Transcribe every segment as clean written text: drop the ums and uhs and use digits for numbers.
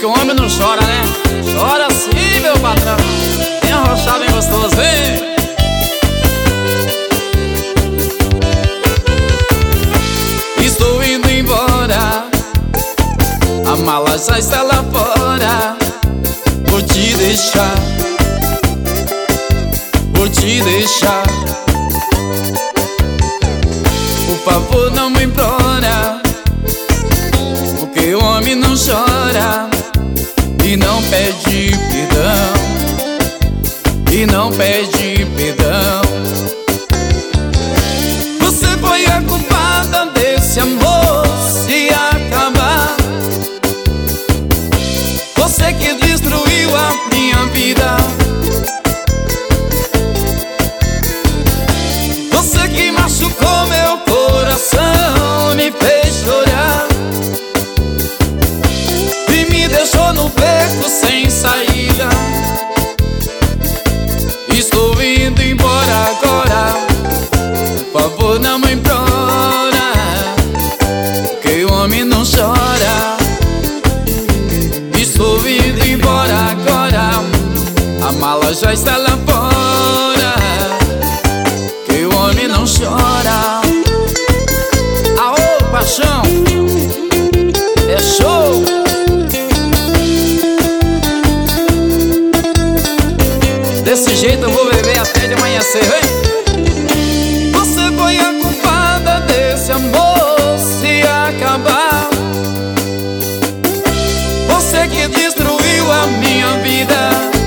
que o homem não chora, né? Chora sim, meu patrão. Bem arrochado, bem gostoso, hein? Estou indo embora, a mala já está lá fora. Vou te deixar, vou te deixar. Por favor, não me implora, porque o homem não chora e não pede perdão, e não pede perdão. Você foi a culpada desse amor se acabar. Você que destruiu a minha vida, você que machucou meu coração, me fez chorar e me deixou no beco sem saída. Estou indo embora agora, por favor não me implora, que o homem não chora. Estou indo embora agora, a mala já está lá fora, que o homem não chora. Aô, paixão, é show. Desse jeito eu vou beber até de amanhecer, hein? Você foi a culpada desse amor se acabar. Você que destruiu a minha vida,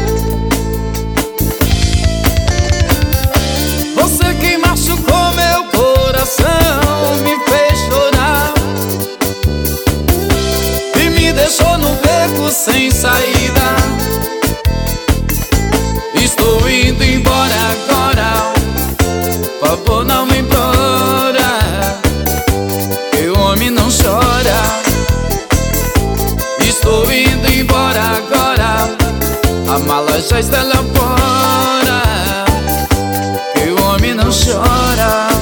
você que machucou meu coração, me fez chorar e me deixou no beco sem saída. Estou indo embora agora, por favor não me implora, que o homem não chora. Estou indo embora agora, a mala já está lá fora, que o homem não chora.